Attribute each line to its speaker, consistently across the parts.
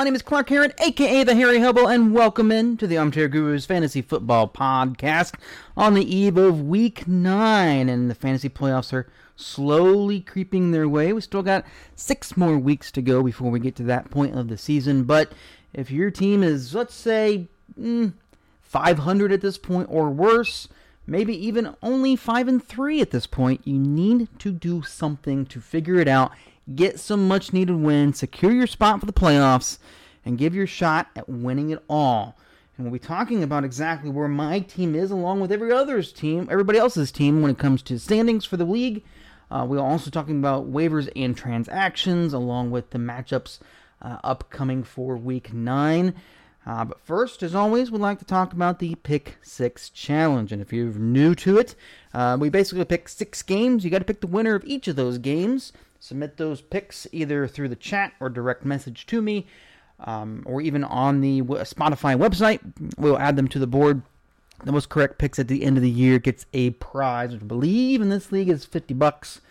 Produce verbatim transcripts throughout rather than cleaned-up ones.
Speaker 1: name is Clark Heron, a k a. The Harry Hubble, and welcome in to the Armchair Gurus Fantasy Football Podcast on the eve of Week nine, and the fantasy playoffs are slowly creeping their way. We still got six more weeks to go before we get to that point of the season, but if your team is, let's say, mm, five hundred at this point or worse, maybe even only five and three at this point, you need to do something to figure it out. Get some much-needed wins, secure your spot for the playoffs, and give your shot at winning it all. And we'll be talking about exactly where my team is, along with every other's team, everybody else's team, when it comes to standings for the league. Uh, we're also talking about waivers and transactions, along with the matchups uh, upcoming for Week nine. Uh, but first, as always, we'd like to talk about the Pick Six Challenge. And if you're new to it, uh, we basically pick six games. You got to pick the winner of each of those games. Submit those picks either through the chat or direct message to me, um, or even on the Spotify website. We'll add them to the board. The most correct picks at the end of the year gets a prize, which I believe in this league is fifty bucks.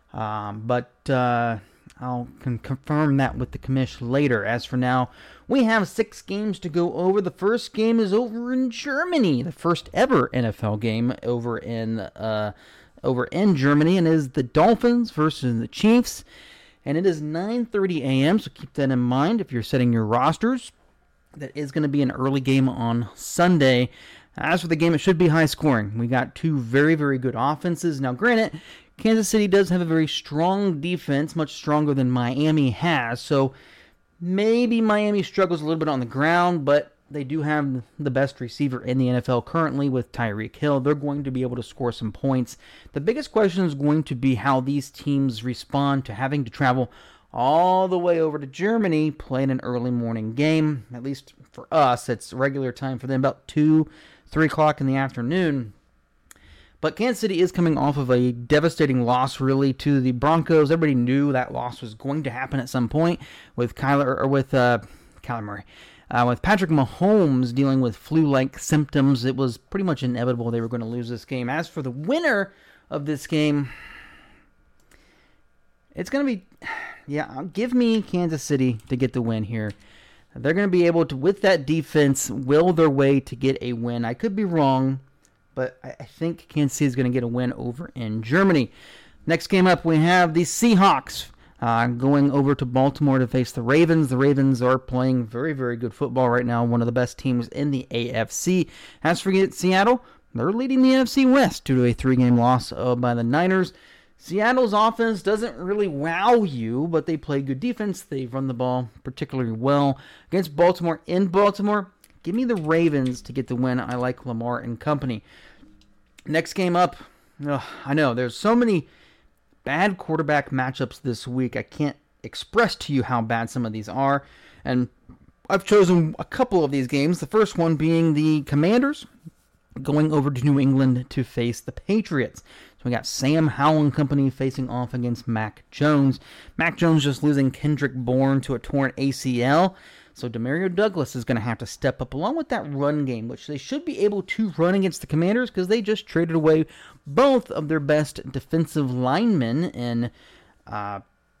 Speaker 1: Um, but uh, I'll can confirm that with the commish later. As for now, we have six games to go over. The first game is over in Germany, the first ever N F L game over in uh, over in Germany, and is the Dolphins versus the Chiefs. And it is nine thirty a.m., so keep that in mind if you're setting your rosters. That is going to be an early game on Sunday. As for the game, it should be high scoring. We got two very, very good offenses. Now, granted, Kansas City does have a very strong defense, much stronger than Miami has, so maybe Miami struggles a little bit on the ground, but they do have the best receiver in the N F L currently with Tyreek Hill. They're going to be able to score some points. The biggest question is going to be how these teams respond to having to travel all the way over to Germany, playing an early morning game. At least for us, it's regular time for them, about two, three o'clock in the afternoon. But Kansas City is coming off of a devastating loss, really, to the Broncos. Everybody knew that loss was going to happen at some point with Kyler or with uh, Kyler Murray. Uh, with Patrick Mahomes dealing with flu-like symptoms, it was pretty much inevitable they were going to lose this game. As for the winner of this game, it's going to be, yeah, give me Kansas City to get the win here. They're going to be able to, with that defense, will their way to get a win. I could be wrong, but I think Kansas City is going to get a win over in Germany. Next game up, we have the Seahawks uh, going over to Baltimore to face the Ravens. The Ravens are playing very, very good football right now, one of the best teams in the A F C. As for Seattle, they're leading the N F C West due to a three-game loss uh, by the Niners. Seattle's offense doesn't really wow you, but they play good defense. They run the ball particularly well. Against Baltimore in Baltimore, give me the Ravens to get the win. I like Lamar and company. Next game up, ugh, I know, there's so many bad quarterback matchups this week. I can't express to you how bad some of these are. And I've chosen a couple of these games. The first one being the Commanders going over to New England to face the Patriots. So we got Sam Howell and company facing off against Mac Jones. Mac Jones just losing Kendrick Bourne to a torn A C L. So Demario Douglas is going to have to step up along with that run game, which they should be able to run against the Commanders because they just traded away both of their best defensive linemen in uh,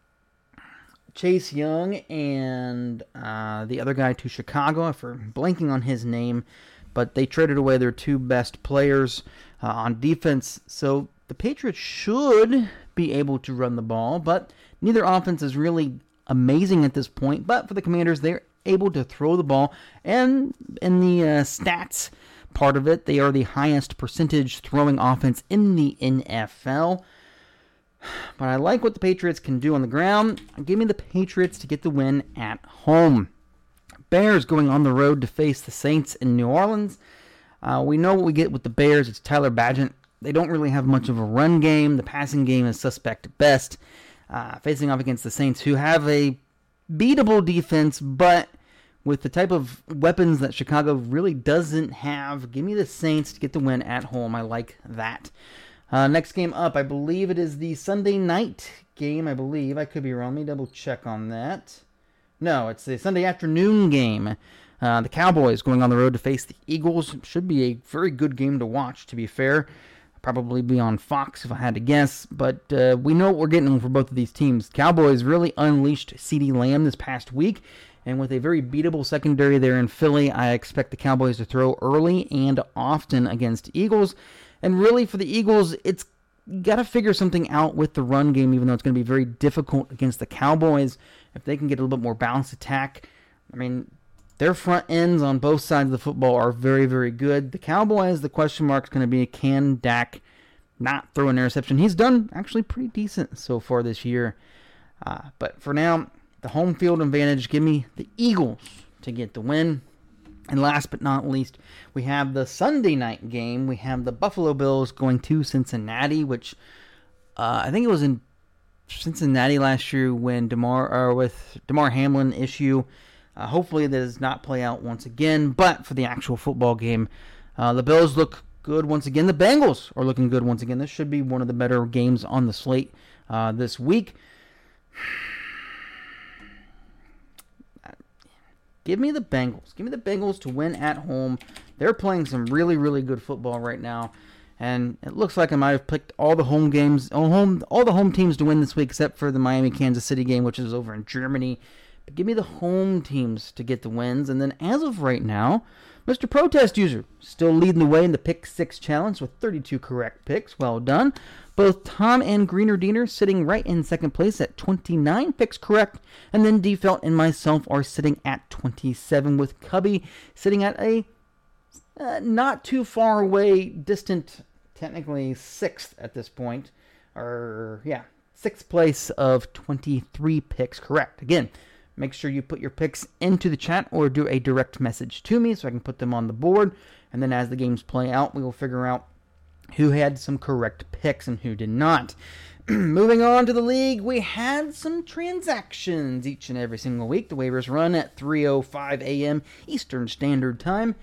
Speaker 1: Chase Young and uh, the other guy to Chicago. I'm blanking on his name, but they traded away their two best players uh, on defense. So the Patriots should be able to run the ball, but neither offense is really amazing at this point. But for the Commanders, they're able to throw the ball, and in the uh, stats part of it, they are the highest percentage throwing offense in the N F L. But I like what the Patriots can do on the ground. Give me the Patriots to get the win at home. Bears going on the road to face the Saints in New Orleans. Uh, we know what we get with the Bears. It's Tyler Badgett. They don't really have much of a run game. The passing game is suspect at best. Uh, facing off against the Saints, who have a beatable defense, but with the type of weapons that Chicago really doesn't have, give me the Saints to get the win at home. I like that. Uh, next game up, I believe it is the Sunday night game, I believe. I could be wrong. Let me double check on that. No, it's the Sunday afternoon game. Uh, the Cowboys going on the road to face the Eagles. Should be a very good game to watch, to be fair. Probably be on Fox if I had to guess, but uh, we know what we're getting for both of these teams. Cowboys really unleashed CeeDee Lamb this past week, And with a very beatable secondary there in Philly, I expect the Cowboys to throw early and often against Eagles. And really, for the Eagles, it's got to figure something out with the run game, even though it's going to be very difficult against the Cowboys. If they can get a little bit more balanced attack, I mean, their front ends on both sides of the football are very, very good. The Cowboys, the question mark is going to be, can Dak not throw an interception? He's done actually pretty decent so far this year. Uh, but for now, the home field advantage, give me the Eagles to get the win. And last but not least, we have the Sunday night game. We have the Buffalo Bills going to Cincinnati, which uh, I think it was in Cincinnati last year when DeMar or with Damar Hamlin issue. Uh, hopefully that does not play out once again. But for the actual football game, uh, the Bills look good once again. The Bengals are looking good once again. This should be one of the better games on the slate uh, this week. Give me the Bengals. Give me the Bengals to win at home. They're playing some really, really good football right now. And it looks like I might have picked all the home games, all, home, all the home teams to win this week, except for the Miami-Kansas City game, which is over in Germany. But give me the home teams to get the wins. And then as of right now, Mister Protest User still leading the way in the Pick Six Challenge with thirty-two correct picks. Well done. Both Tom and Greener Diener sitting right in second place at twenty-nine picks correct. And then D. Felt and myself are sitting at twenty-seven, with Cubby sitting at a uh, not too far away, distant, technically sixth at this point. Or, yeah, sixth place of twenty-three picks correct. Again, make sure you put your picks into the chat or do a direct message to me so I can put them on the board. And then as the games play out, we will figure out who had some correct picks and who did not. Moving on to the league, we had some transactions each and every single week. The waivers run at three oh five a.m. Eastern Standard Time.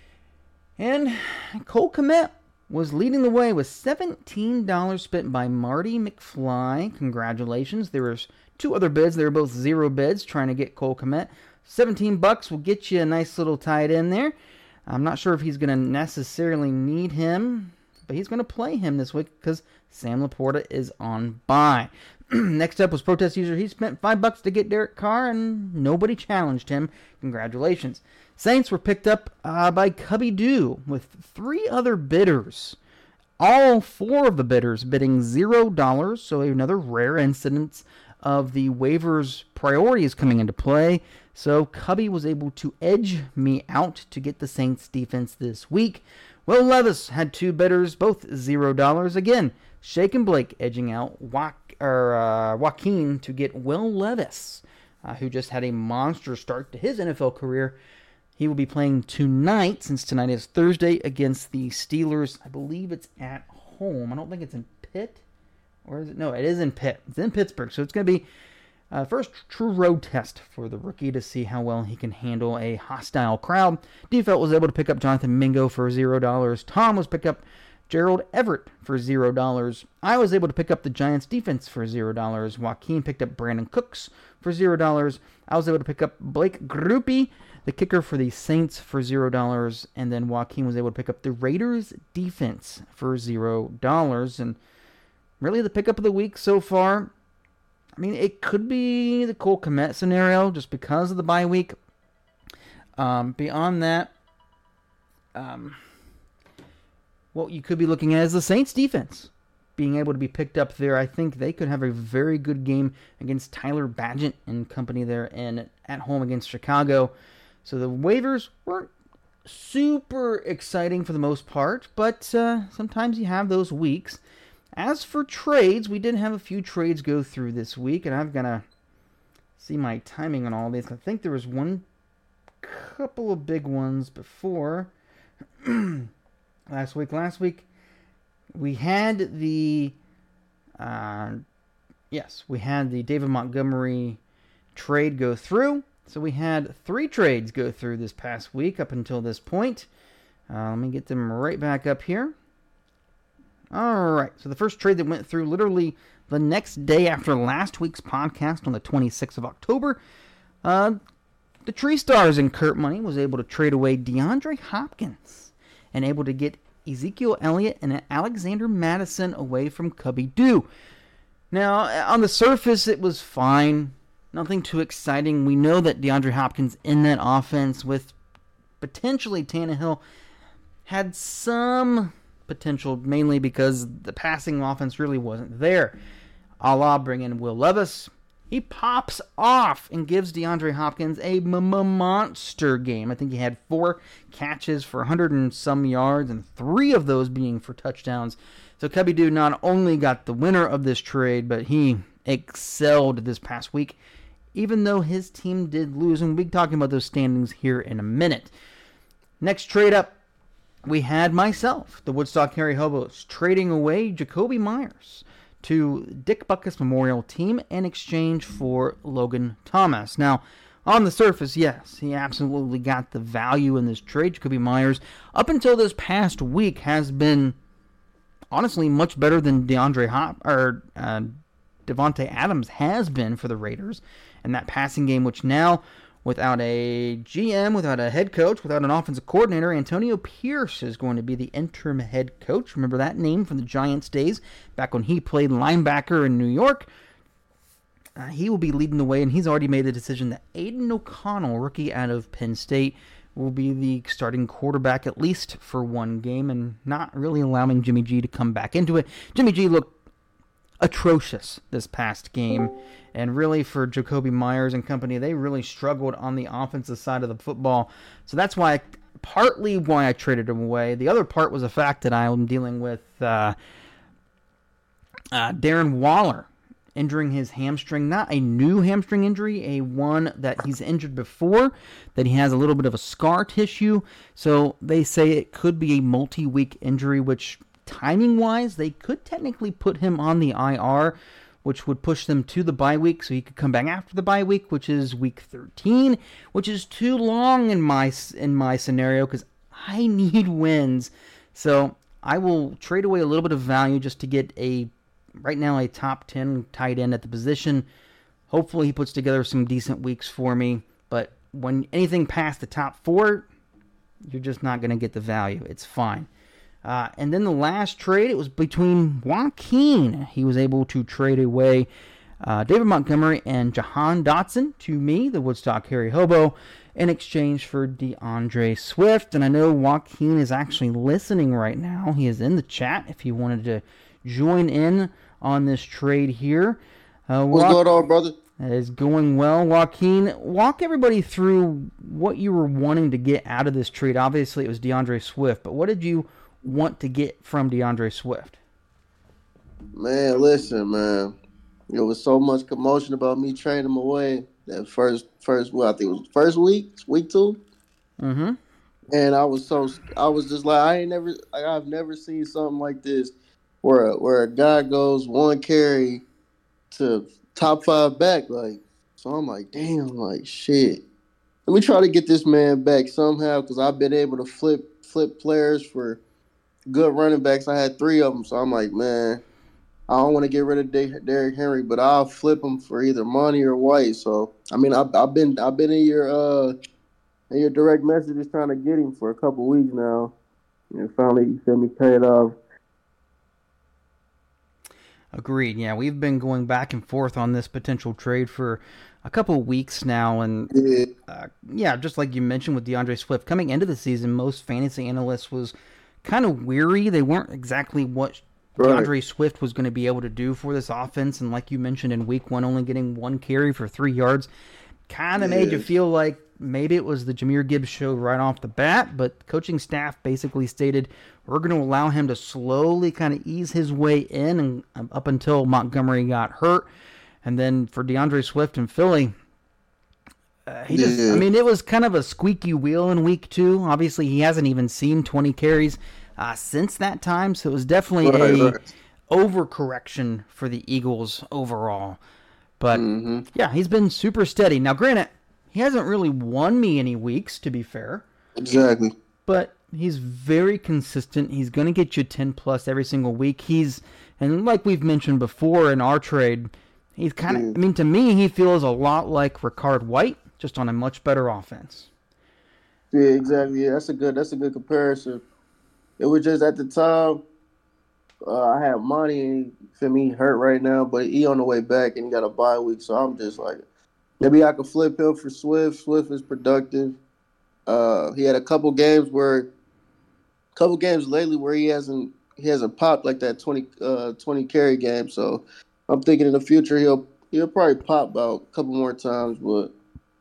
Speaker 1: And Cole Kmet was leading the way with seventeen dollars spent by Marty McFly. Congratulations. There was two other bids. They were both zero bids trying to get Cole Kmet. seventeen bucks will get you a nice little tight end there. I'm not sure if he's going to necessarily need him, but he's going to play him this week because Sam Laporta is on bye. Next up was Protest User. He spent five bucks to get Derek Carr, and nobody challenged him. Congratulations. Saints were picked up uh, by Cubby Doo with three other bidders. All four of the bidders bidding zero dollars, so another rare incidence of the waivers priorities coming into play. So Cubby was able to edge me out to get the Saints defense this week. Will Levis had two bidders, both zero dollars. Again, Shake and Blake edging out Wa- or, uh, Joaquin to get Will Levis, uh, who just had a monster start to his N F L career. He will be playing tonight, since tonight is Thursday, against the Steelers. I believe it's at home. I don't think it's in Pitt. Or is it? No, it is in Pitt. It's in Pittsburgh. So it's going to be uh, first true road test for the rookie to see how well he can handle a hostile crowd. Defelt was able to pick up Jonathan Mingo for zero dollars. Tom was picked up Gerald Everett for zero dollars. I was able to pick up the Giants defense for zero dollars. Joaquin picked up Brandon Cooks for zero dollars. I was able to pick up Blake Grupe, the kicker for the Saints, for zero dollars. And then Joaquin was able to pick up the Raiders defense for zero dollars. And really the pickup of the week so far, I mean, it could be the Cole Kmet scenario just because of the bye week. Um, beyond that, um, what you could be looking at is the Saints defense being able to be picked up there. I think they could have a very good game against Tyler Badgett and company there and at home against Chicago. So the waivers weren't super exciting for the most part, but uh, sometimes you have those weeks. As for trades, we did have a few trades go through this week, and I've got to see my timing on all these. I think there was one couple of big ones before last week. Last week, we had the, uh, yes, we had the David Montgomery trade go through. So we had three trades go through this past week up until this point. Uh, let me get them right back up here. All right, so the first trade that went through literally the next day after last week's podcast on the twenty-sixth of October, uh, the Tree Stars and Kurt Money was able to trade away DeAndre Hopkins and able to get Ezekiel Elliott and Alexander Madison away from Cubby Doo. Now, on the surface, it was fine. Nothing too exciting. We know that DeAndre Hopkins in that offense with potentially Tannehill had some potential, mainly because the passing offense really wasn't there. A la bring in Will Levis. He pops off and gives DeAndre Hopkins a monster game. I think he had four catches for one hundred and some yards, and three of those being for touchdowns. So Cubby Dude not only got the winner of this trade, but he excelled this past week, even though his team did lose. And we'll be talking about those standings here in a minute. Next trade up, we had myself, the Woodstock Harry Hobos, trading away Jakobi Meyers to Dick Butkus Memorial Team in exchange for Logan Thomas. Now, on the surface, yes, he absolutely got the value in this trade. Jakobi Meyers, up until this past week, has been honestly much better than DeAndre Hop or uh, Devontae Adams has been for the Raiders. And that passing game, which now, without a G M, without a head coach, without an offensive coordinator, Antonio Pierce is going to be the interim head coach. Remember that name from the Giants days, back when he played linebacker in New York. Uh, he will be leading the way, and he's already made the decision that Aiden O'Connell, rookie out of Penn State, will be the starting quarterback at least for one game, and not really allowing Jimmy G to come back into it. Jimmy G looked atrocious this past game. And really, for Jakobi Meyers and company, they really struggled on the offensive side of the football. So that's why, partly why I traded him away. The other part was the fact that I'm dealing with uh, uh, Darren Waller injuring his hamstring. Not a new hamstring injury, a one that he's injured before, that he has a little bit of a scar tissue. So they say it could be a multi-week injury, which timing-wise, they could technically put him on the I R, which would push them to the bye week, so he could come back after the bye week, which is week thirteen, which is too long in my in my scenario because I need wins. So I will trade away a little bit of value just to get a, right now, a top ten tight end at the position. Hopefully he puts together some decent weeks for me, but when anything past the top four, you're just not going to get the value. It's fine. Uh, and then the last trade, it was between Joaquin. He was able to trade away uh, David Montgomery and Jahan Dotson to me, the Woodstock Harry Hobo, in exchange for DeAndre Swift. And I know Joaquin is actually listening right now. He is in the chat if he wanted to join in on this trade here. Uh,
Speaker 2: What's going on, brother?
Speaker 1: Is going well. Joaquin, walk everybody through what you were wanting to get out of this trade. Obviously, it was DeAndre Swift, but what did you want to get from DeAndre Swift?
Speaker 2: Man, listen, man. There was so much commotion about me trading him away that first, first, well, I think it was first week, week two.
Speaker 1: Mm-hmm.
Speaker 2: And I was so, I was just like, I ain't never, like, I've never seen something like this, where where a guy goes one carry to top five back, like. So I'm like, damn, like shit. Let me try to get this man back somehow, because I've been able to flip flip players for good running backs. I had three of them, so I'm like, man, I don't want to get rid of Derrick Henry, but I'll flip him for either Monty or White. So I mean, I've, I've been I've been in your uh in your direct messages trying to get him for a couple weeks now, and finally you sent me paid off.
Speaker 1: Agreed. Yeah, we've been going back and forth on this potential trade for a couple of weeks now, and
Speaker 2: yeah.
Speaker 1: Uh, yeah, just like you mentioned with DeAndre Swift coming into the season, most fantasy analysts was kind of weary. They weren't exactly what
Speaker 2: Right.
Speaker 1: DeAndre Swift was going to be able to do for this offense. And like you mentioned in week one, only getting one carry for three yards kind of
Speaker 2: Yeah.
Speaker 1: made you feel like maybe it was the Jahmyr Gibbs show right off the bat. But the coaching staff basically stated, we're going to allow him to slowly kind of ease his way in, and um, up until Montgomery got hurt. And then for DeAndre Swift and Philly, Uh, he just,
Speaker 2: Yeah.
Speaker 1: I mean, it was kind of a squeaky wheel in week two. Obviously, he hasn't even seen twenty carries uh, since that time, so it was definitely
Speaker 2: Right,
Speaker 1: a
Speaker 2: right.
Speaker 1: overcorrection for the Eagles overall. But,
Speaker 2: Mm-hmm.
Speaker 1: yeah, he's been super steady. Now, granted, he hasn't really won me any weeks, to be fair,
Speaker 2: Exactly.
Speaker 1: but he's very consistent. He's going to get you ten plus every single week. He's, and like we've mentioned before in our trade, he's kind of,
Speaker 2: Yeah.
Speaker 1: I mean, to me, he feels a lot like Ricard White, just on a much better offense.
Speaker 2: Yeah, exactly. Yeah, that's a good. That's a good comparison. It was just at the time uh, I had money and for me he hurt right now, but he on the way back and he got a bye week, so I'm just like, Maybe I could flip him for Swift. Swift is productive. Uh, he had a couple games where, couple games lately where he hasn't he hasn't popped like that twenty uh twenty carry game. So I'm thinking in the future he'll he'll probably pop about a couple more times, but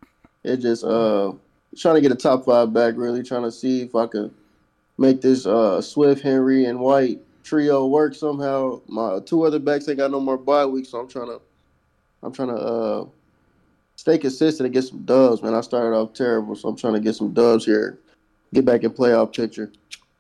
Speaker 2: it just uh trying to get a top five back. Really trying to see if I can make this uh Swift, Henry, and White trio work somehow. My two other backs ain't got no more bye weeks, so I'm trying to I'm trying to uh stay consistent and get some dubs, man. I started off terrible, so I'm trying to get some dubs here, get back in playoff picture.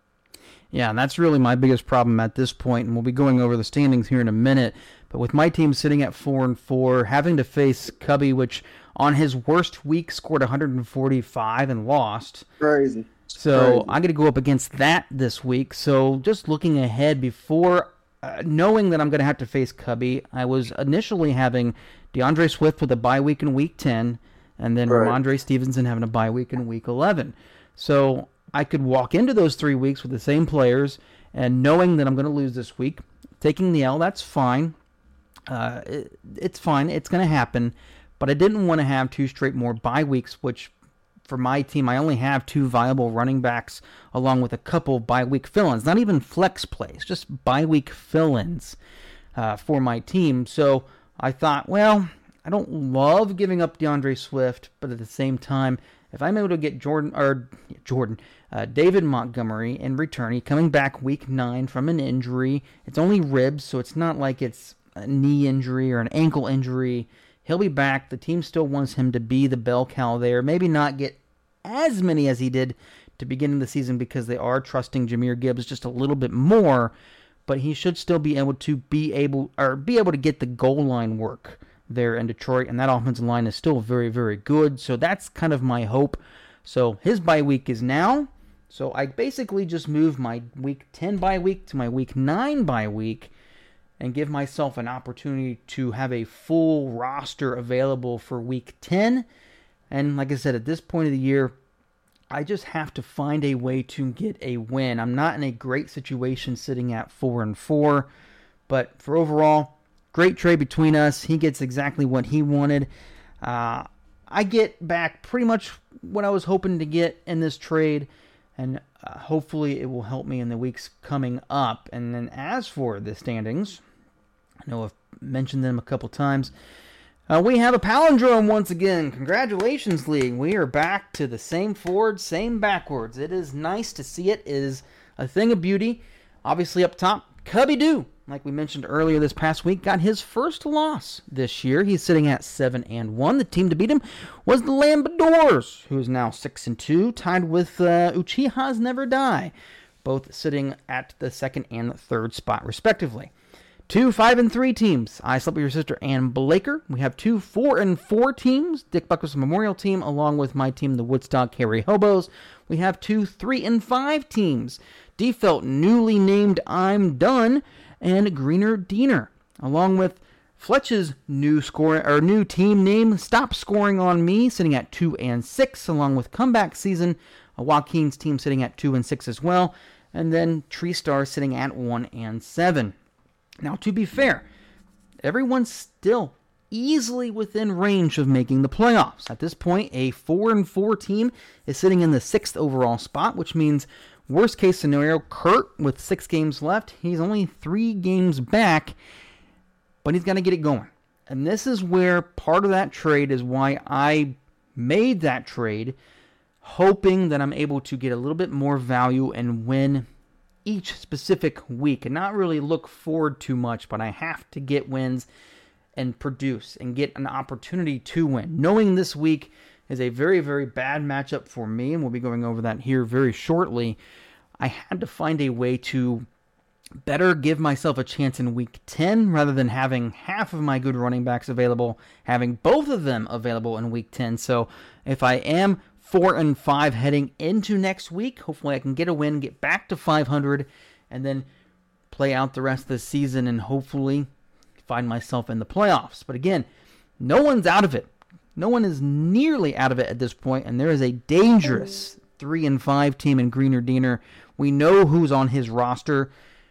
Speaker 1: Yeah, and that's really my biggest problem at this point, and we'll be going over the standings here in a minute. But with my team sitting at four and four, having to face Cubby, which on his worst week scored one hundred forty-five and lost.
Speaker 2: Crazy.
Speaker 1: So I'm going to go up against that this week. So just looking ahead before uh, knowing that I'm going to have to face Cubby, I was initially having DeAndre Swift with a bye week in week ten, and then
Speaker 2: right.
Speaker 1: Ramondre Stevenson having a bye week in week eleven. So I could walk into those three weeks with the same players, and knowing that I'm going to lose this week, taking the L, that's fine. Uh, it, it's fine. It's going to happen. But I didn't want to have two straight more bye weeks, which for my team, I only have two viable running backs along with a couple bye week fill-ins. Not even flex plays, just bye week fill-ins uh, for my team. So I thought, well, I don't love giving up DeAndre Swift, but at the same time, if I'm able to get Jordan or Jordan, uh, David Montgomery in return, he coming back week nine from an injury. It's only ribs, so it's not like it's a knee injury or an ankle injury. He'll be back. The team still wants him to be the bell cow there. Maybe not get as many as he did to begin the season because they are trusting Jahmyr Gibbs just a little bit more, but he should still be able to be able or be able to get the goal line work there in Detroit, and that offensive line is still very, very good. So that's kind of my hope. So his bye week is now. So I basically just move my week ten bye week to my week nine bye week and give myself an opportunity to have a full roster available for week ten. And like I said, at this point of the year, I just have to find a way to get a win. I'm not in a great situation sitting at four and four, but for overall, great trade between us. He gets exactly what he wanted. Uh, I get back pretty much what I was hoping to get in this trade, and uh, hopefully it will help me in the weeks coming up. And then as for the standings, I know I've mentioned them a couple times. Uh, we have a palindrome once again. Congratulations, League. We are back to the same forwards, same backwards. It is nice to see it. It is a thing of beauty. Obviously up top, Cubby Doo, like we mentioned earlier this past week, got his first loss this year. He's sitting at seven and one. The team to beat him was the Lambadors, who is now six and two, tied with uh, Uchiha's Never Die, both sitting at the second and third spot respectively. Two five and three teams. I slept with your sister Ann Blaker. We have two four and four teams. Dick Buckus Memorial Team, along with my team, the Woodstock Harry Hobos. We have two three and five teams. Defelt, newly named I'm Done, and Greener Diener, along with Fletch's new score or new team name, Stop Scoring on Me, sitting at two and six, along with Comeback Season, Joaquin's team sitting at two and six as well, and then Tree Star sitting at one and seven. Now, to be fair, everyone's still easily within range of making the playoffs. At this point, a four and four team is sitting in the sixth overall spot, which means worst case scenario, Kurt with six games left, he's only three games back, but he's got to get it going. And this is where part of that trade is why I made that trade, hoping that I'm able to get a little bit more value and win each specific week and not really look forward too much, but I have to get wins and produce and get an opportunity to win. Knowing this week is a very, very bad matchup for me, and we'll be going over that here very shortly, I had to find a way to better give myself a chance in week ten rather than having half of my good running backs available, having both of them available in week ten. So if I am four and five heading into next week, hopefully I can get a win, get back to five hundred, and then play out the rest of the season and hopefully find myself in the playoffs. But again, no one's out of it. No one is nearly out of it at this point, and there is a dangerous three and five team in Greener Diener. We know who's on his roster.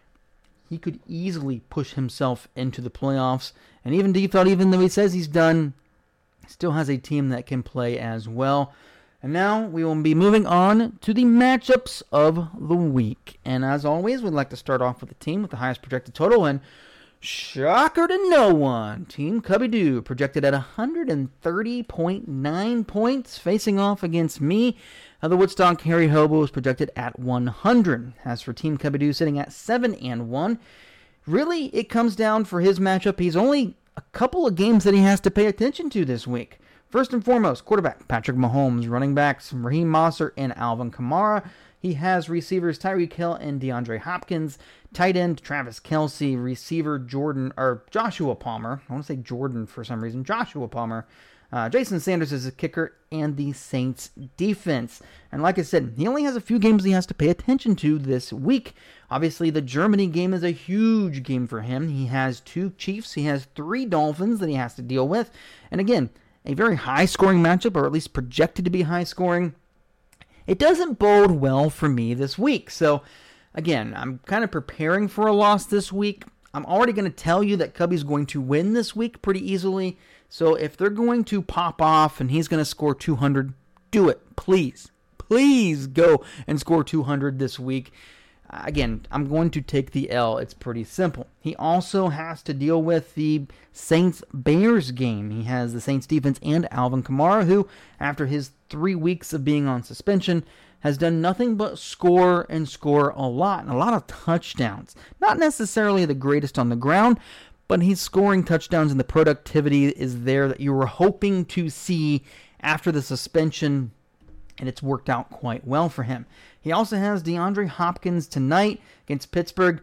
Speaker 1: He could easily push himself into the playoffs, and even Defeld, even though he says he's done, Still has a team that can play as well. And now we will be moving on to the matchups of the week. And as always, we'd like to start off with the team with the highest projected total. And shocker to no one, Team Cubby-Doo projected at one hundred thirty point nine points, facing off against me. Uh, the Woodstock Harry Hobo is projected at one hundred. As for Team Cubby-Doo sitting at seven and one, really it comes down for his matchup. He's only a couple of games that he has to pay attention to this week. First and foremost, quarterback Patrick Mahomes, running backs Raheem Mostert and Alvin Kamara. He has receivers Tyreek Hill and DeAndre Hopkins, tight end Travis Kelce, receiver Jordan or Joshua Palmer. I want to say Jordan for some reason. Joshua Palmer. Uh, Jason Sanders is a kicker, and the Saints defense. And like I said, he only has a few games he has to pay attention to this week. Obviously, the Germany game is a huge game for him. He has two Chiefs. He has three Dolphins that he has to deal with. And again, a very high-scoring matchup, or at least projected to be high-scoring. It doesn't bode well for me this week. So, again, I'm kind of preparing for a loss this week. I'm already going to tell you that Cubby's going to win this week pretty easily. So if they're going to pop off and he's going to score two hundred, do it. Please. Please go and score two hundred this week. Again, I'm going to take the L. It's pretty simple. He also has to deal with the Saints-Bears game. He has the Saints defense and Alvin Kamara, who, after his three weeks of being on suspension, has done nothing but score and score a lot, and a lot of touchdowns. Not necessarily the greatest on the ground, but he's scoring touchdowns, and the productivity is there that you were hoping to see after the suspension, and it's worked out quite well for him. He also has DeAndre Hopkins tonight against Pittsburgh.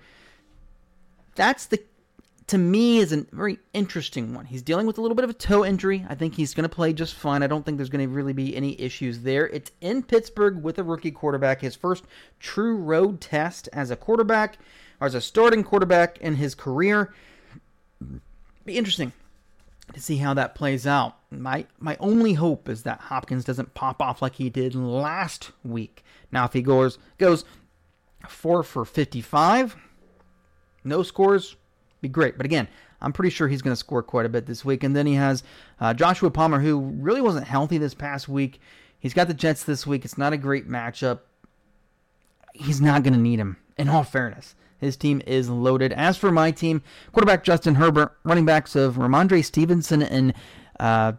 Speaker 1: That's, the, to me, is a very interesting one. He's dealing with a little bit of a toe injury. I think he's going to play just fine. I don't think there's going to really be any issues there. It's in Pittsburgh with a rookie quarterback, his first true road test as a quarterback, or as a starting quarterback in his career. Be interesting to see how that plays out. My my only hope is that Hopkins doesn't pop off like he did last week. Now, if he goes goes four for fifty-five, no scores, be great. But again, I'm pretty sure he's going to score quite a bit this week. And then he has uh, Joshua Palmer, who really wasn't healthy this past week. He's got the Jets this week. It's not a great matchup. He's not going to need him, in all fairness. His team is loaded. As for my team, quarterback Justin Herbert, running backs of Ramondre Stevenson and uh,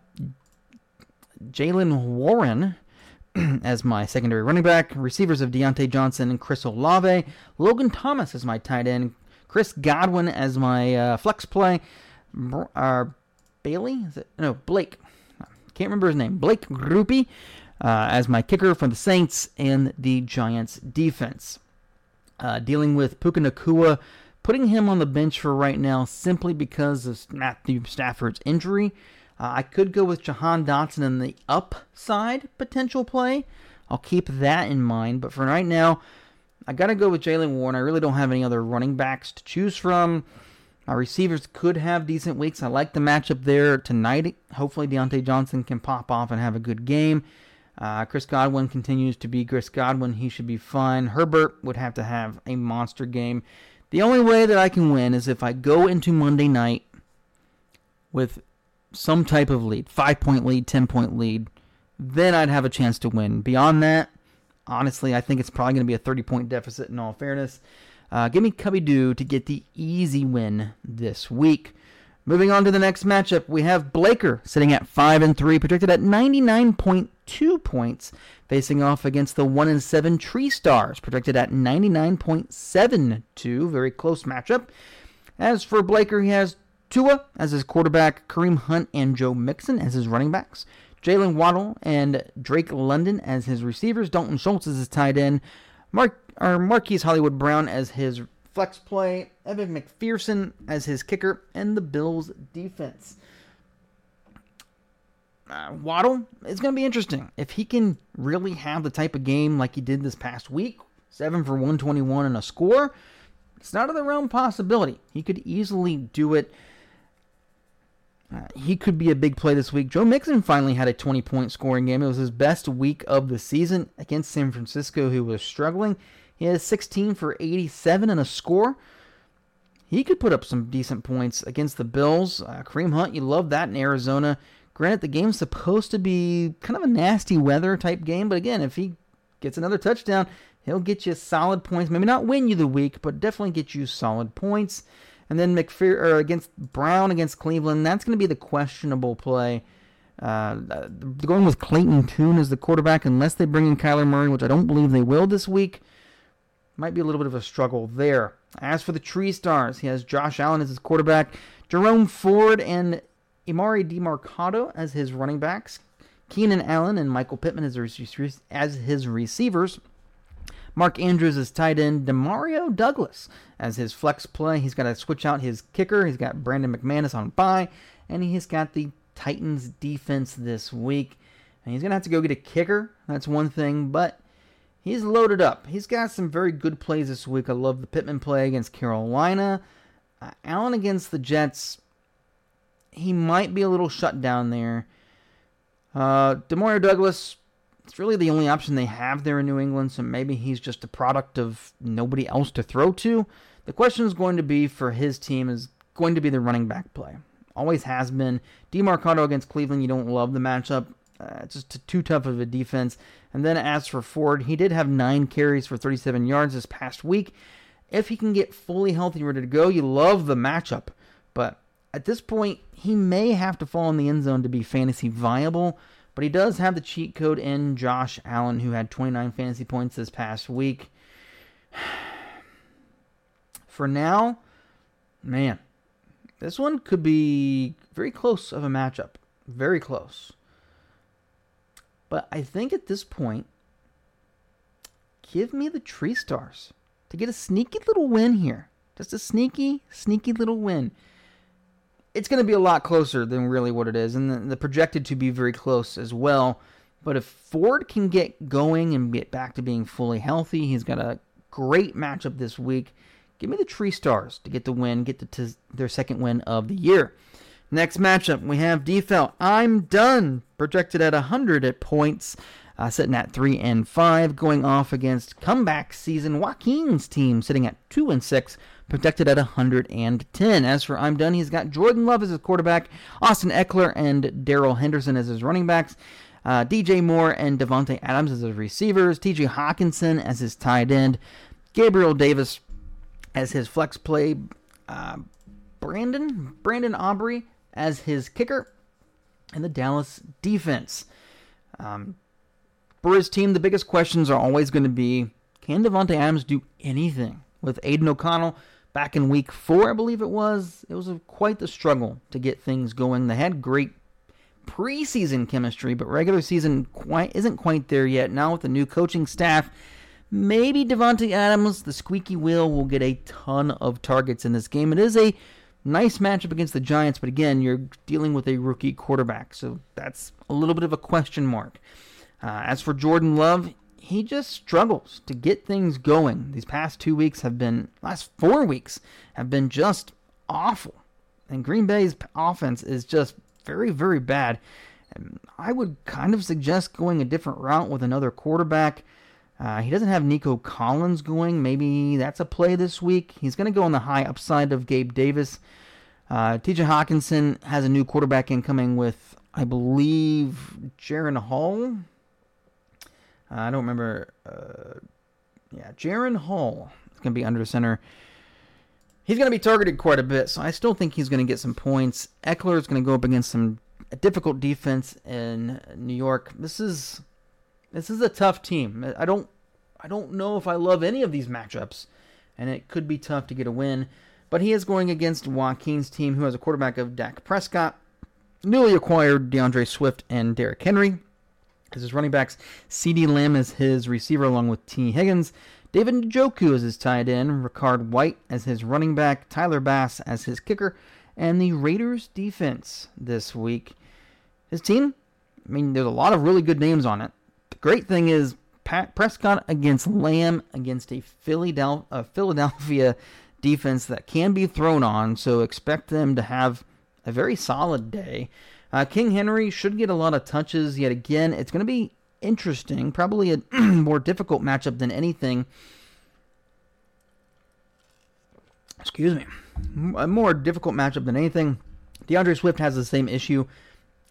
Speaker 1: Jaylen Warren as my secondary running back, receivers of Deontay Johnson and Chris Olave, Logan Thomas as my tight end, Chris Godwin as my uh, flex play, uh, Bailey, is it? No, Blake, can't remember his name, Blake Grupe uh, as my kicker for the Saints and the Giants defense. Uh, dealing with Puka Nacua, putting him on the bench for right now simply because of Matthew Stafford's injury. Uh, I could go with Jahan Dotson in the upside potential play. I'll keep that in mind. But for right now, I got to go with Jaylen Warren. I really don't have any other running backs to choose from. My receivers could have decent weeks. I like the matchup there tonight. Hopefully Deontay Johnson can pop off and have a good game. Uh, Chris Godwin continues to be Chris Godwin. He should be fine. Herbert would have to have a monster game. The only way that I can win is if I go into Monday night with some type of lead, five-point lead, ten-point lead. Then I'd have a chance to win. Beyond that, honestly, I think it's probably going to be a thirty-point deficit in all fairness. Uh, give me Cubby-Doo to get the easy win this week. Moving on to the next matchup, we have Blaker sitting at five and three, projected at ninety-nine point two points, facing off against the one and seven Tree Stars, projected at ninety-nine point seven two. Very close matchup. As for Blaker, he has Tua as his quarterback, Kareem Hunt and Joe Mixon as his running backs, Jalen Waddle and Drake London as his receivers, Dalton Schultz as his tight end, Mark or Marquise Hollywood Brown as his flex play, Evan McPherson as his kicker, and the Bills defense. Uh, Waddle is going to be interesting. If he can really have the type of game like he did this past week, seven for one twenty-one and a score, it's not in the realm possibility. He could easily do it. Uh, he could be a big play this week. Joe Mixon finally had a twenty-point scoring game. It was his best week of the season against San Francisco, who was struggling. He has sixteen for eighty-seven and a score. He could put up some decent points against the Bills. Uh, Kareem Hunt, you love that in Arizona. Granted, the game's supposed to be kind of a nasty weather type game, but again, if he gets another touchdown, he'll get you solid points. Maybe not win you the week, but definitely get you solid points. And then McPher- or against Brown against Cleveland, that's going to be the questionable play. Uh, going with Clayton Tune as the quarterback, unless they bring in Kyler Murray, which I don't believe they will this week, might be a little bit of a struggle there. As for the Tree Stars, he has Josh Allen as his quarterback, Jerome Ford and Emari DeMarcado as his running backs, Keenan Allen and Michael Pittman as his, as his receivers, Mark Andrews as tight end, Demario Douglas as his flex play. He's got to switch out his kicker. He's got Brandon McManus on bye, and he's got the Titans defense this week. And he's going to have to go get a kicker. That's one thing, but he's loaded up. He's got some very good plays this week. I love the Pittman play against Carolina. Uh, Allen against the Jets, he might be a little shut down there. Uh, Demario Douglas, it's really the only option they have there in New England, so maybe he's just a product of nobody else to throw to. The question is going to be for his team is going to be the running back play. Always has been. DeMarcado against Cleveland, you don't love the matchup. Uh, it's just too tough of a defense. And then as for Ford, he did have nine carries for thirty-seven yards this past week. If he can get fully healthy and ready to go, you love the matchup. But at this point, he may have to fall in the end zone to be fantasy viable. But he does have the cheat code in Josh Allen, who had twenty-nine fantasy points this past week. For now, man, this one could be very close of a matchup. Very close. But I think at this point, give me the Tree Stars to get a sneaky little win here. Just a sneaky, sneaky little win. It's going to be a lot closer than really what it is, and the, the projected to be very close as well. But if Ford can get going and get back to being fully healthy, he's got a great matchup this week. Give me the Tree Stars to get the win, get the, to their second win of the year. Next matchup, we have D F L. I'm done, projected at one hundred at points, uh, sitting at three and five, going off against comeback season Joaquin's team, sitting at two and six. Projected at one hundred ten. As for I'm Done, he's got Jordan Love as his quarterback, Austin Eckler and Darrell Henderson as his running backs, uh, D J Moore and Devontae Adams as his receivers, T J Hawkinson as his tight end, Gabriel Davis as his flex play, uh, Brandon Brandon Aubrey as his kicker, and the Dallas defense. Um, for his team, the biggest questions are always going to be, can Devontae Adams do anything? With Aiden O'Connell back in week four, I believe it was, it was a, quite the struggle to get things going. They had great preseason chemistry, but regular season quite isn't quite there yet. Now with the new coaching staff, maybe Devontae Adams, the squeaky wheel, will get a ton of targets in this game. It is a nice matchup against the Giants, but again, you're dealing with a rookie quarterback, so that's a little bit of a question mark. Uh, as for Jordan Love, he just struggles to get things going. These past two weeks have been, last four weeks have been just awful. And Green Bay's offense is just very, very bad. And I would kind of suggest going a different route with another quarterback. Uh, he doesn't have Nico Collins going. Maybe that's a play this week. He's going to go on the high upside of Gabe Davis. Uh, T J Hawkinson has a new quarterback incoming with, I believe, Jaron Hall. Uh, I don't remember. Uh, yeah, Jaron Hall is going to be under center. He's going to be targeted quite a bit, so I still think he's going to get some points. Eckler is going to go up against some a difficult defense in New York. This is this is a tough team. I don't I don't know if I love any of these matchups, and it could be tough to get a win. But he is going against Joaquin's team, who has a quarterback of Dak Prescott, newly acquired DeAndre Swift and Derrick Henry as his running backs, CeeDee Lamb as his receiver along with T. Higgins, David Njoku as his tight end, Ricard White as his running back, Tyler Bass as his kicker, and the Raiders defense this week. His team, I mean, there's a lot of really good names on it. The great thing is Pat Prescott against Lamb against a Philadelphia, a Philadelphia defense that can be thrown on, so expect them to have a very solid day. Uh, King Henry should get a lot of touches yet again. It's going to be interesting, probably a more difficult matchup than anything. Excuse me. A more difficult matchup than anything. DeAndre Swift has the same issue.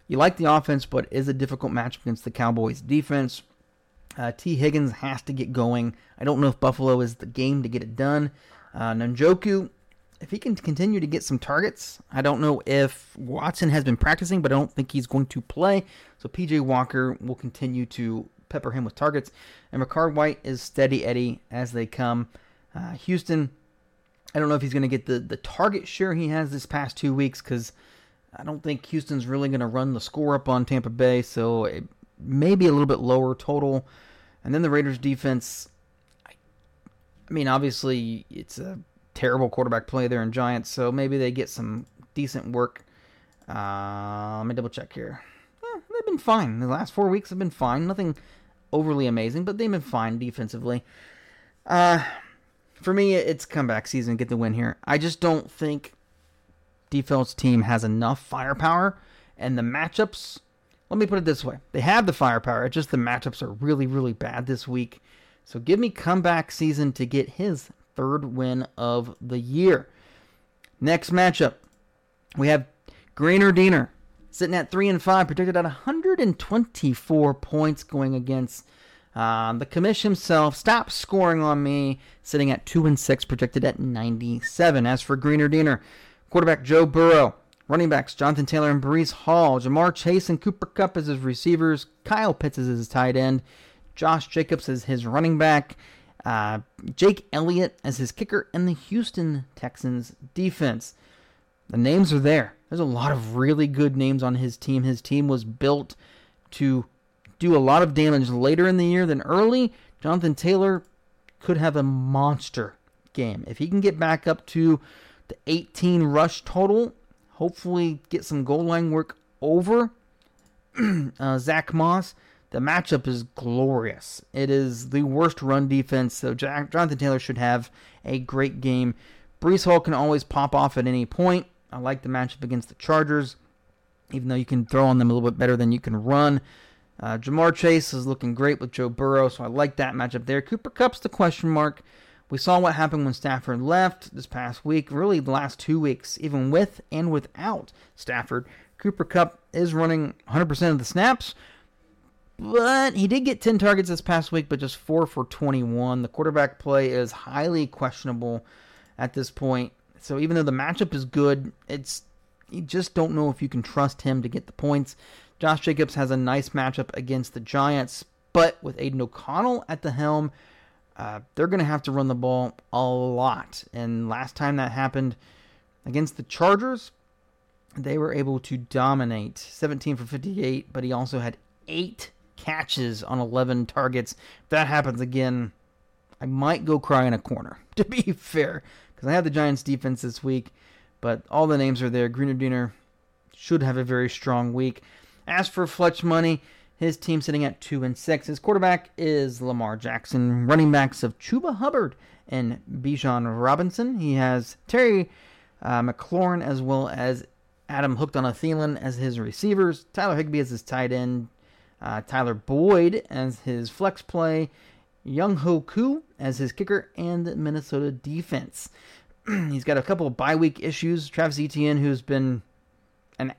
Speaker 1: You like the offense, but it is a difficult matchup against the Cowboys defense. Uh, T. Higgins has to get going. I don't know if Buffalo is the game to get it done. Uh, Njoku, if he can continue to get some targets, I don't know if Watson has been practicing, but I don't think he's going to play. So P J. Walker will continue to pepper him with targets. And Ricard White is steady Eddie as they come. Uh, Houston, I don't know if he's going to get the, the target share he has this past two weeks because I don't think Houston's really going to run the score up on Tampa Bay. So it may be a little bit lower total. And then the Raiders defense, I, I mean, obviously it's a terrible quarterback play there in Giants, so maybe they get some decent work. Uh, let me double check here. Eh, they've been fine. The last four weeks have been fine. Nothing overly amazing, but they've been fine defensively. Uh, for me, it's comeback season. Get the win here. I just don't think Defeld's team has enough firepower, and the matchups, let me put it this way. They have the firepower. It's just the matchups are really, really bad this week. So give me comeback season to get his third win of the year. Next matchup, we have Greener Diener sitting at three and five, predicted at one hundred twenty-four points, going against uh, the commish himself. Stop scoring on me, sitting at two and six, projected at ninety-seven. As for Greener Diener, quarterback Joe Burrow, running backs Jonathan Taylor and Breece Hall, Jamar Chase and Cooper Kupp as his receivers, Kyle Pitts as his tight end, Josh Jacobs as his running back, uh, Jake Elliott as his kicker, and the Houston Texans defense. The names are there. There's a lot of really good names on his team. His team was built to do a lot of damage later in the year than early. Jonathan Taylor could have a monster game. If he can get back up to the eighteen rush total, hopefully get some goal line work over uh, Zach Moss, the matchup is glorious. It is the worst run defense, so Jack, Jonathan Taylor should have a great game. Breece Hall can always pop off at any point. I like the matchup against the Chargers, even though you can throw on them a little bit better than you can run. Uh, Jamar Chase is looking great with Joe Burrow, so I like that matchup there. Cooper Kupp's the question mark. We saw what happened when Stafford left this past week, really the last two weeks, even with and without Stafford. Cooper Kupp is running one hundred percent of the snaps, but he did get ten targets this past week, but just four for twenty-one. The quarterback play is highly questionable at this point. So even though the matchup is good, it's you just don't know if you can trust him to get the points. Josh Jacobs has a nice matchup against the Giants, but with Aiden O'Connell at the helm, uh, they're going to have to run the ball a lot. And last time that happened against the Chargers, they were able to dominate seventeen for fifty-eight, but he also had eight catches on eleven targets. If that happens again, I might go cry in a corner, to be fair, because I have the Giants defense this week, but all the names are there. Greener Diener should have a very strong week. As for Fletch Money, his team sitting at two and six. His quarterback is Lamar Jackson. Running backs of Chuba Hubbard and Bijan Robinson. He has Terry uh, McLaurin as well as Adam Hooked on a Thielen as his receivers. Tyler Higbee as his tight end. Uh, Tyler Boyd as his flex play. Young Ho Koo as his kicker, and the Minnesota defense. He's got a couple of bye week issues. Travis Etienne, who's been an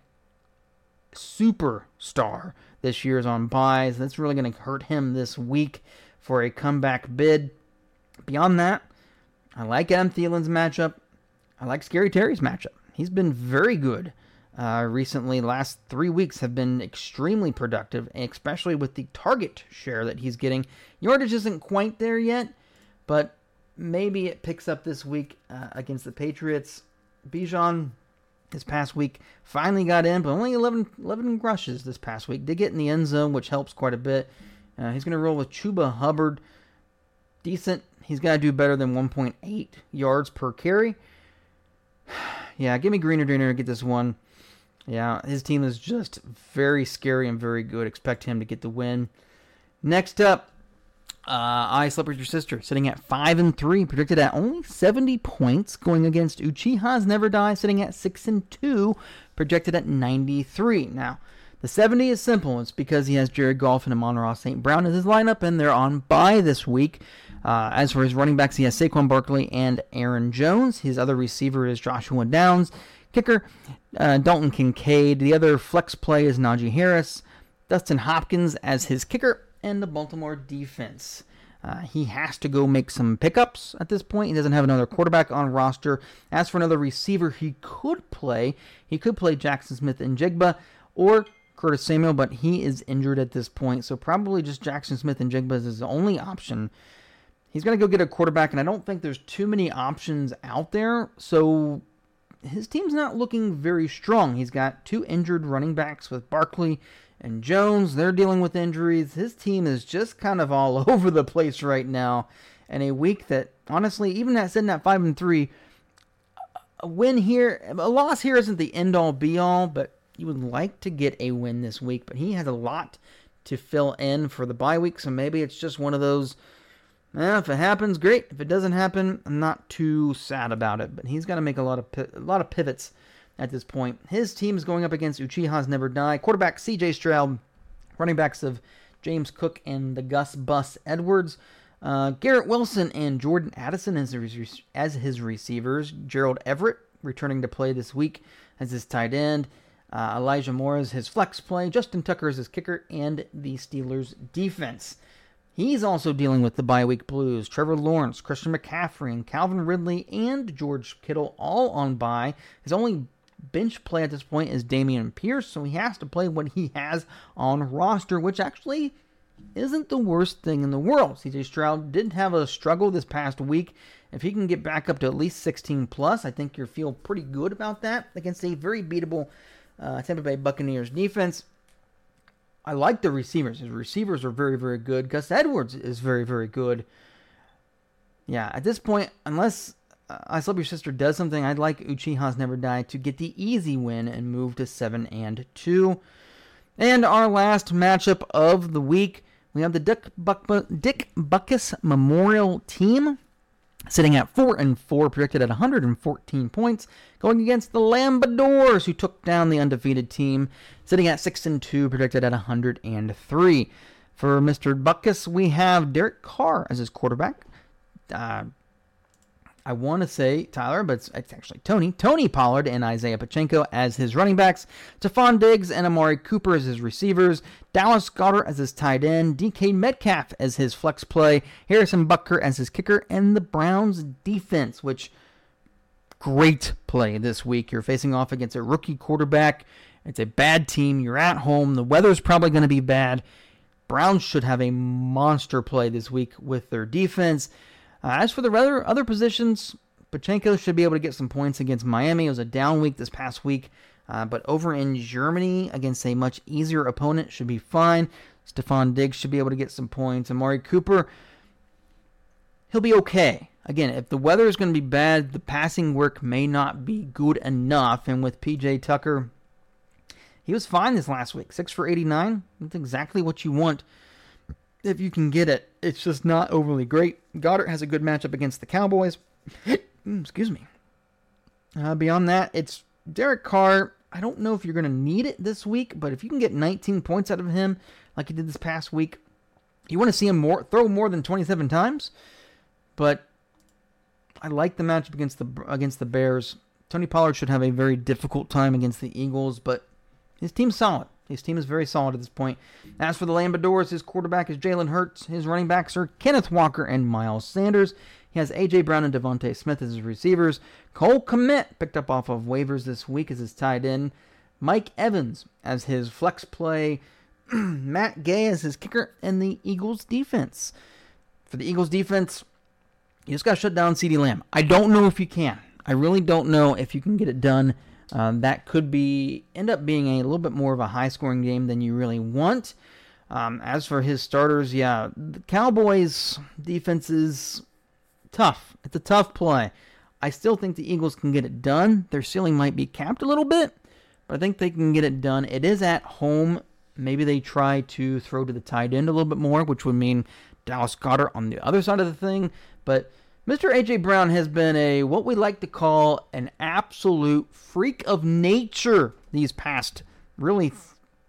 Speaker 1: superstar this year, is on buys. That's really going to hurt him this week for a comeback bid. Beyond that, I like Adam Thielen's matchup. I like Scary Terry's matchup. He's been very good uh, recently. Last three weeks have been extremely productive, especially with the target share that he's getting. Yardage isn't quite there yet, but maybe it picks up this week uh, against the Patriots. Bijan this past week finally got in, but only eleven, eleven rushes this past week. Did get in the end zone, which helps quite a bit. Uh, he's going to roll with Chuba Hubbard. Decent. He's got to do better than one point eight yards per carry. Yeah, give me Greener Diener to get this one. Yeah, his team is just very scary and very good. Expect him to get the win. Next up, uh, I Slept With Your Sister, sitting at five and three, predicted at only seventy points, going against Uchiha's Never Die, sitting at six and two, projected at ninety-three. Now, The seventy is simple. It's because he has Jared Goff and Amon-Ra Saint Brown in his lineup, and they're on bye this week. Uh, as for his running backs, he has Saquon Barkley and Aaron Jones. His other receiver is Joshua Downs. Kicker, uh, Dalton Kincaid. The other flex play is Najee Harris. Dustin Hopkins as his kicker, and the Baltimore defense. Uh, he has to go make some pickups at this point. He doesn't have another quarterback on roster. As for another receiver he could play, he could play Jackson Smith and Jigba or Curtis Samuel, but he is injured at this point, so probably just Jackson Smith and Jigba is his only option. He's going to go get a quarterback, and I don't think there's too many options out there, so his team's not looking very strong. He's got two injured running backs with Barkley and Jones. They're dealing with injuries. His team is just kind of all over the place right now. And a week that, honestly, even at sitting at five and three, a win here, a loss here isn't the end-all, be-all, but you would like to get a win this week. But he has a lot to fill in for the bye week, so maybe it's just one of those, eh, if it happens, great. If it doesn't happen, I'm not too sad about it. But he's got to make a lot of a lot of pivots at this point. His team is going up against Uchihas Never Die, quarterback C J Stroud, running backs of James Cook and the Gus Bus Edwards, uh, Garrett Wilson and Jordan Addison as his, as his receivers, Gerald Everett returning to play this week as his tight end, uh, Elijah Moore as his flex play, Justin Tucker as his kicker, and the Steelers defense. He's also dealing with the bye week blues. Trevor Lawrence, Christian McCaffrey, and Calvin Ridley and George Kittle all on bye. His only bench play at this point is Dameon Pierce, so he has to play what he has on roster, which actually isn't the worst thing in the world. C J Stroud did have a struggle this past week. If he can get back up to at least sixteen plus, I think you'll feel pretty good about that against a very beatable uh, Tampa Bay Buccaneers defense. I like the receivers. His receivers are very, very good. Gus Edwards is very, very good. Yeah, at this point, unless uh, I Slept Your Sister does something, I'd like Uchihas Never Die to get the easy win and move to seven and two. And our last matchup of the week, we have the Dick, Buck, Dick Butkus Memorial Team, sitting at four and four, projected at one hundred fourteen points, going against the Lambadors, who took down the undefeated team, sitting at six and two, projected at one hundred three. For Mister Butkus, we have Derek Carr as his quarterback. Uh, I want to say Tyler, but it's, it's actually Tony. Tony Pollard and Isaiah Pacheco as his running backs. Stephon Diggs and Amari Cooper as his receivers. Dallas Goedert as his tight end. D K Metcalf as his flex play. Harrison Butker as his kicker. And the Browns defense, which, great play this week. You're facing off against a rookie quarterback. It's a bad team. You're at home. The weather's probably going to be bad. Browns should have a monster play this week with their defense. Uh, as for the other, other positions, Pacheco should be able to get some points against Miami. It was a down week this past week, uh, but over in Germany against a much easier opponent should be fine. Stephon Diggs should be able to get some points. Amari Cooper, he'll be okay. Again, if the weather is going to be bad, the passing work may not be good enough. And with P J Tucker, he was fine this last week. six for eighty-nine. That's exactly what you want if you can get it. It's just not overly great. Goddard has a good matchup against the Cowboys. Excuse me. Uh, beyond that, it's Derek Carr. I don't know if you're going to need it this week, but if you can get nineteen points out of him like you did this past week, you want to see him more throw more than twenty-seven times. But I like the matchup against the against the Bears. Tony Pollard should have a very difficult time against the Eagles, but his team's solid. His team is very solid at this point. As for the Lambadors, his quarterback is Jalen Hurts. His running backs are Kenneth Walker and Miles Sanders. He has A J. Brown and Devontae Smith as his receivers. Cole Kmet, picked up off of waivers this week, as his tight end. Mike Evans as his flex play. Matt Gay as his kicker. And the Eagles defense. For the Eagles defense, you just got to shut down CeeDee Lamb. I don't know if you can. I really don't know if you can get it done. Um, that could be end up being a little bit more of a high-scoring game than you really want. Um, as for his starters, yeah, the Cowboys' defense is tough. It's a tough play. I still think the Eagles can get it done. Their ceiling might be capped a little bit, but I think they can get it done. It is at home. Maybe they try to throw to the tight end a little bit more, which would mean Dallas Goedert on the other side of the thing, but Mister A J. Brown has been a what we like to call an absolute freak of nature these past really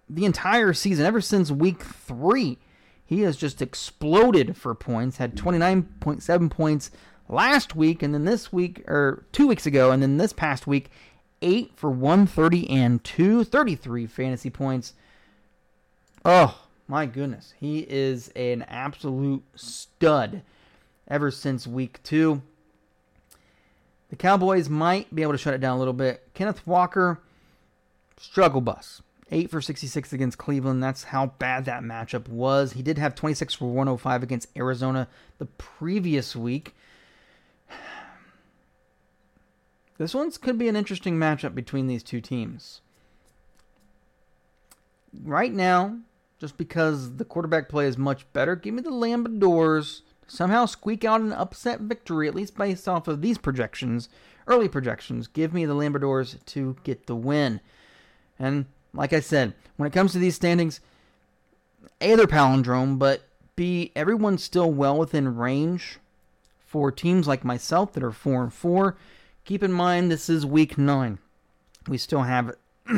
Speaker 1: the entire season, ever since week three. He has just exploded for points, had twenty-nine point seven points last week, and then this week, or two weeks ago, and then this past week, eight for one thirty and two, thirty-three fantasy points. Oh, my goodness. He is an absolute stud ever since week two. The Cowboys might be able to shut it down a little bit. Kenneth Walker, struggle bus. eight for sixty-six against Cleveland. That's how bad that matchup was. He did have twenty-six for one oh five against Arizona the previous week. This one's could be an interesting matchup between these two teams. Right now, just because the quarterback play is much better, give me the Lambadors to somehow squeak out an upset victory, at least based off of these projections, early projections. Give me the Lambadors to get the win. And like I said, when it comes to these standings, A, they're palindrome, but B, everyone's still well within range for teams like myself that are four and four. Keep in mind, this is week nine. We still have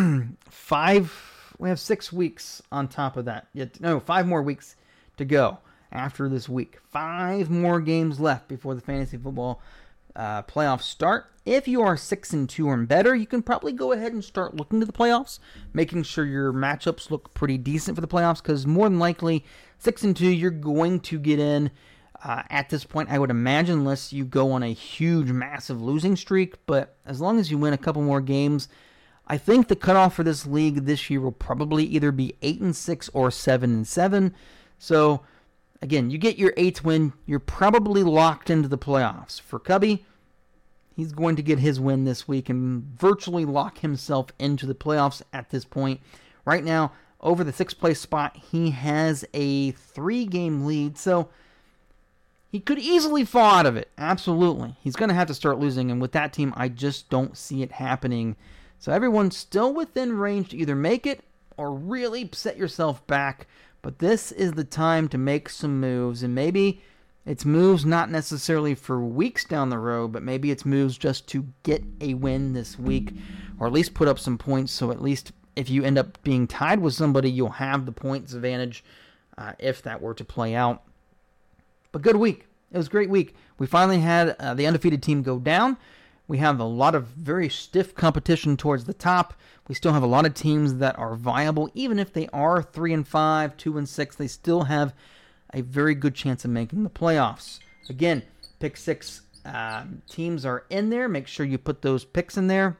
Speaker 1: five, we have six weeks on top of that. Yet, no, five more weeks to go after this week. Five more games left before the fantasy football uh, playoffs start. If you are six and two or better, you can probably go ahead and start looking to the playoffs, making sure your matchups look pretty decent for the playoffs, because more than likely, six and two, you're going to get in. Uh, at this point, I would imagine, unless you go on a huge, massive losing streak. But as long as you win a couple more games, I think the cutoff for this league this year will probably either be eight and six or seven and seven. So, again, you get your eighth win, you're probably locked into the playoffs. For Cubby, he's going to get his win this week and virtually lock himself into the playoffs at this point. Right now, over the sixth place spot, he has a three-game lead. So, he could easily fall out of it. Absolutely. He's going to have to start losing. And with that team, I just don't see it happening. So everyone's still within range to either make it or really set yourself back. But this is the time to make some moves. And maybe it's moves not necessarily for weeks down the road, but maybe it's moves just to get a win this week, or at least put up some points. So at least if you end up being tied with somebody, you'll have the points advantage uh, if that were to play out. But good week. It was a great week. We finally had uh, the undefeated team go down. We have a lot of very stiff competition towards the top. We still have a lot of teams that are viable. Even if they are three and five, two and six, they still have a very good chance of making the playoffs. Again, pick six uh, teams are in there. Make sure you put those picks in there.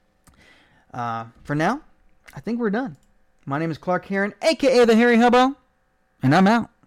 Speaker 1: Uh, for now, I think we're done. My name is Clark Heron, a k a. The Hairy Hubbo, and I'm out.